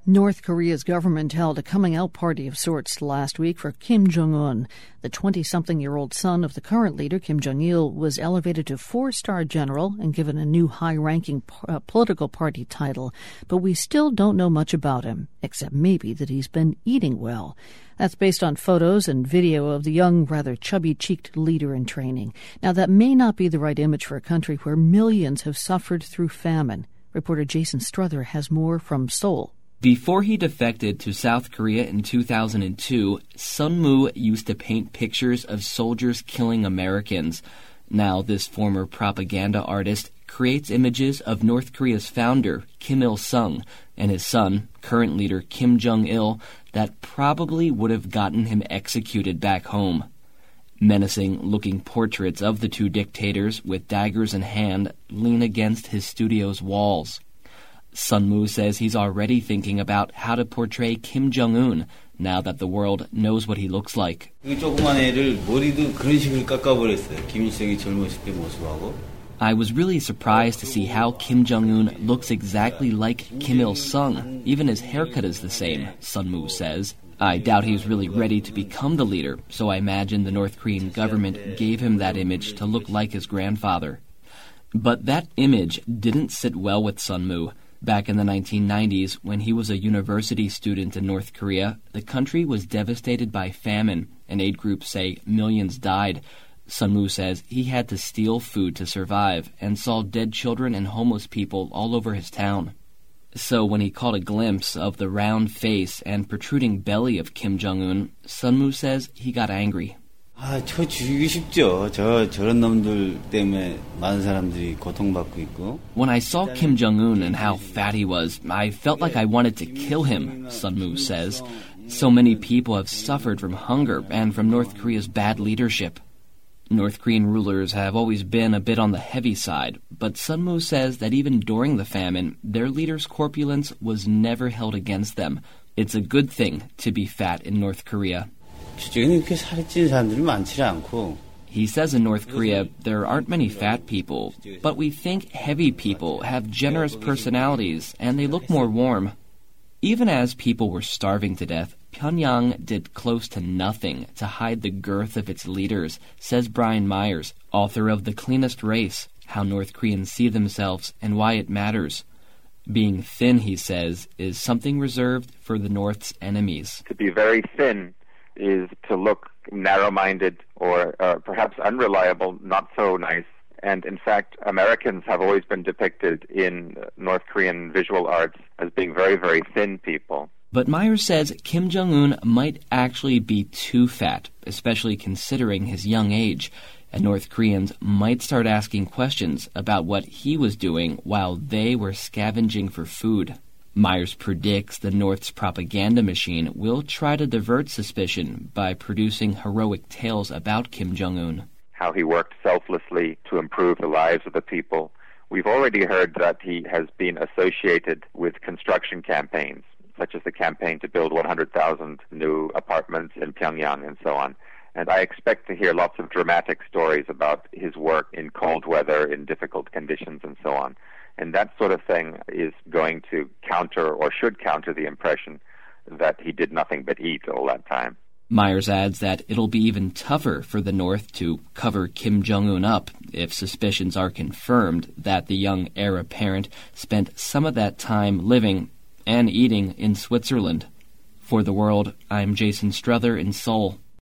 North Korea's government held a coming-out party of sorts last week for Kim Jong-un. The 20-something-year-old son of the current leader, Kim Jong-il, was elevated to four-star general and given a new high-ranking political party title. But we still don't know much about him, except maybe that he's been eating well. That's based on photos and video of the young, rather chubby-cheeked leader in training. Now, that may not be the right image for a country where millions have suffered through famine. Reporter Jason Struther has more from Seoul. Before he defected to South Korea in 2002, Sun Mu used to paint pictures of soldiers killing Americans. Now, this former propaganda artist creates images of North Korea's founder, Kim Il-sung, and his son, current leader Kim Jong-il, that probably would have gotten him executed back home. Menacing-looking portraits of the two dictators with daggers in hand lean against his studio's walls. Sun Mu says he's already thinking about how to portray Kim Jong-un now that the world knows what he looks like. I was really surprised to see how Kim Jong-un looks exactly like Kim Il-sung. Even his haircut is the same, Sun Mu says. I doubt he's really ready to become the leader, so I imagine the North Korean government gave him that image to look like his grandfather. But that image didn't sit well with Sun Mu. Back in the 1990s, when he was a university student in North Korea, the country was devastated by famine, and aid groups say millions died. Sun Mu says he had to steal food to survive and saw dead children and homeless people all over his town. So when he caught a glimpse of the round face and protruding belly of Kim Jong-un, Sun Mu says he got angry. 저 죽이기 쉽죠. 저런 놈들 때문에 많은 사람들이 고통받고 있고. When I saw Kim Jong-un and how fat he was, I felt like I wanted to kill him, Sun Mu says. So many people have suffered from hunger and from North Korea's bad leadership. North Korean rulers have always been a bit on the heavy side, but Sun Mu says that even during the famine, their leader's corpulence was never held against them. It's a good thing to be fat in North Korea. He says in North Korea there aren't many fat people, but we think heavy people have generous personalities and they look more warm. Even as people were starving to death, Pyongyang did close to nothing to hide the girth of its leaders, says Brian Myers, author of The Cleanest Race, How North Koreans See Themselves and Why It Matters. Being thin, he says, is something reserved for the North's enemies. To be very thin is to look narrow-minded or perhaps unreliable, not so nice. And in fact, Americans have always been depicted in North Korean visual arts as being very, very thin people. But Myers says Kim Jong-un might actually be too fat, especially considering his young age, and North Koreans might start asking questions about what he was doing while they were scavenging for food. Myers predicts the North's propaganda machine will try to divert suspicion by producing heroic tales about Kim Jong-un. How he worked selflessly to improve the lives of the people. We've already heard that he has been associated with construction campaigns, such as the campaign to build 100,000 new apartments in Pyongyang and so on. And I expect to hear lots of dramatic stories about his work in cold weather, in difficult conditions, and so on. And that sort of thing is going to counter, or should counter, the impression that he did nothing but eat all that time. Myers adds that it'll be even tougher for the North to cover Kim Jong-un up if suspicions are confirmed that the young heir apparent spent some of that time living and eating in Switzerland. For The World, I'm Jason Struther in Seoul.